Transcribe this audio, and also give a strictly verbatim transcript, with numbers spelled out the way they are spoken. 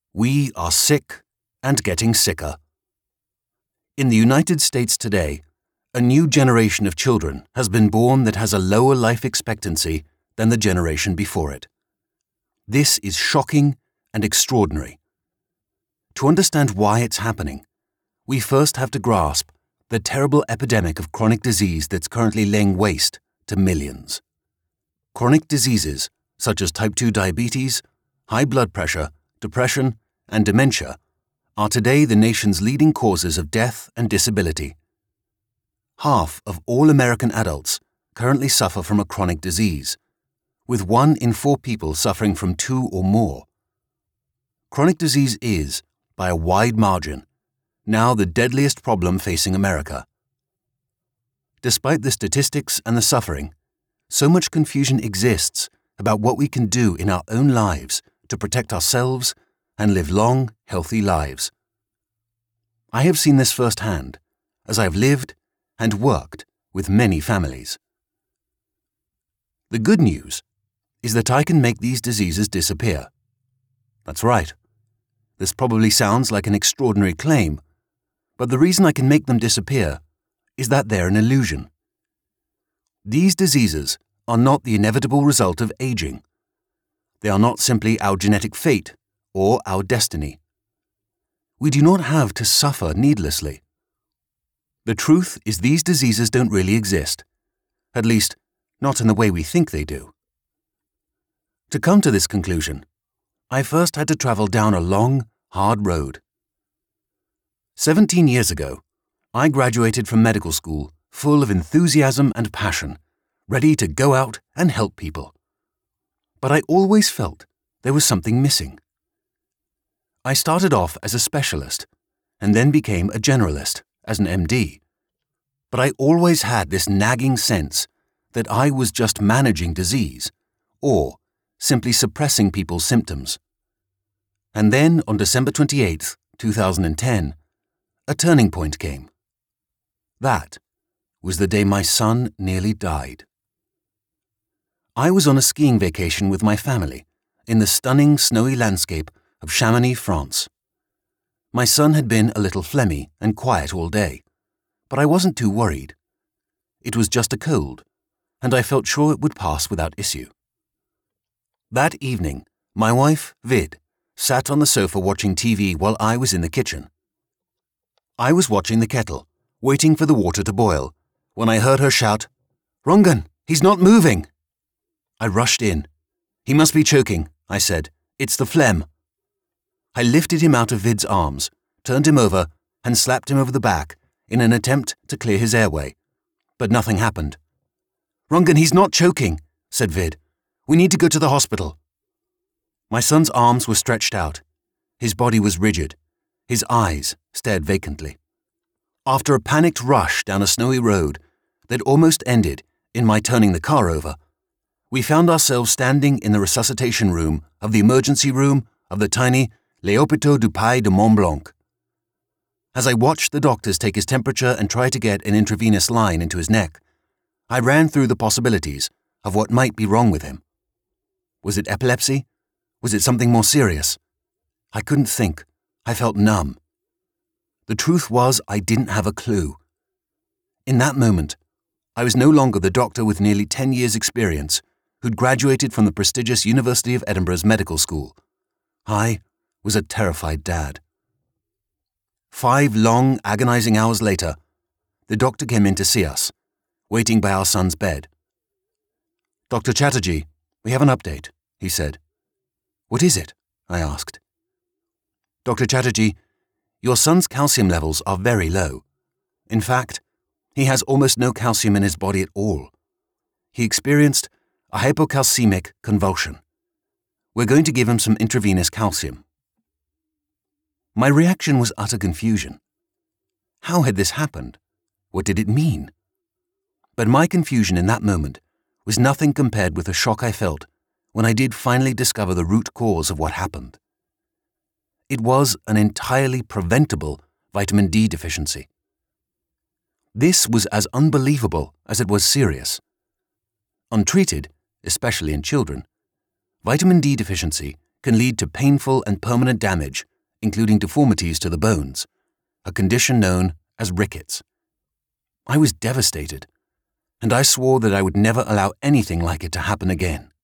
We are sick and getting sicker. In the United States today, a new generation of children has been born that has a lower life expectancy than the generation before it. This is shocking and extraordinary. To understand why it's happening, we first have to grasp the terrible epidemic of chronic disease that's currently laying waste to millions. Chronic diseases such as type two diabetes, high blood pressure, depression, and dementia are today the nation's leading causes of death and disability. Half of all American adults currently suffer from a chronic disease, with one in four people suffering from two or more. Chronic disease is, by a wide margin, now the deadliest problem facing America. Despite the statistics and the suffering, so much confusion exists about what we can do in our own lives to protect ourselves and live long, healthy lives. I have seen this firsthand, as I have lived and worked with many families. The good news is that I can make these diseases disappear. That's right. This probably sounds like an extraordinary claim, but the reason I can make them disappear is that they're an illusion. These diseases are not the inevitable result of aging. They are not simply our genetic fate or our destiny. We do not have to suffer needlessly. The truth is these diseases don't really exist, at least not in the way we think they do. To come to this conclusion, I first had to travel down a long, hard road. Seventeen years ago, I graduated from medical school full of enthusiasm and passion, ready to go out and help people. But I always felt there was something missing. I started off as a specialist and then became a generalist as an M D. But I always had this nagging sense that I was just managing disease or simply suppressing people's symptoms. And then on December twenty-eighth, two thousand ten, a turning point came. That was the day my son nearly died. I was on a skiing vacation with my family in the stunning snowy landscape of Chamonix, France. My son had been a little phlegmy and quiet all day, but I wasn't too worried. It was just a cold, and I felt sure it would pass without issue. That evening, my wife, Vid, sat on the sofa watching T V while I was in the kitchen. I was watching the kettle, waiting for the water to boil, when I heard her shout, "Rongan, he's not moving!" I rushed in. "He must be choking," I said. "It's the phlegm." I lifted him out of Vid's arms, turned him over, and slapped him over the back in an attempt to clear his airway. But nothing happened. "Rongan, he's not choking," said Vid. "We need to go to the hospital." My son's arms were stretched out. His body was rigid. His eyes stared vacantly. After a panicked rush down a snowy road that almost ended in my turning the car over, we found ourselves standing in the resuscitation room of the emergency room of the tiny Les Hôpitaux du Pays de Montblanc. As I watched the doctors take his temperature and try to get an intravenous line into his neck, I ran through the possibilities of what might be wrong with him. Was it epilepsy? Was it something more serious? I couldn't think. I felt numb. The truth was I didn't have a clue. In that moment, I was no longer the doctor with nearly ten years' experience who'd graduated from the prestigious University of Edinburgh's medical school. I was a terrified dad. Five long, agonizing hours later, the doctor came in to see us, waiting by our son's bed. "Doctor Chatterjee, we have an update," he said. "What is it?" I asked. "Doctor Chatterjee, your son's calcium levels are very low. In fact, he has almost no calcium in his body at all. He experienced a hypocalcemic convulsion. We're going to give him some intravenous calcium." My reaction was utter confusion. How had this happened? What did it mean? But my confusion in that moment was nothing compared with the shock I felt when I did finally discover the root cause of what happened. It was an entirely preventable vitamin D deficiency. This was as unbelievable as it was serious. Untreated, especially in children, vitamin D deficiency can lead to painful and permanent damage, including deformities to the bones, a condition known as rickets. I was devastated, and I swore that I would never allow anything like it to happen again.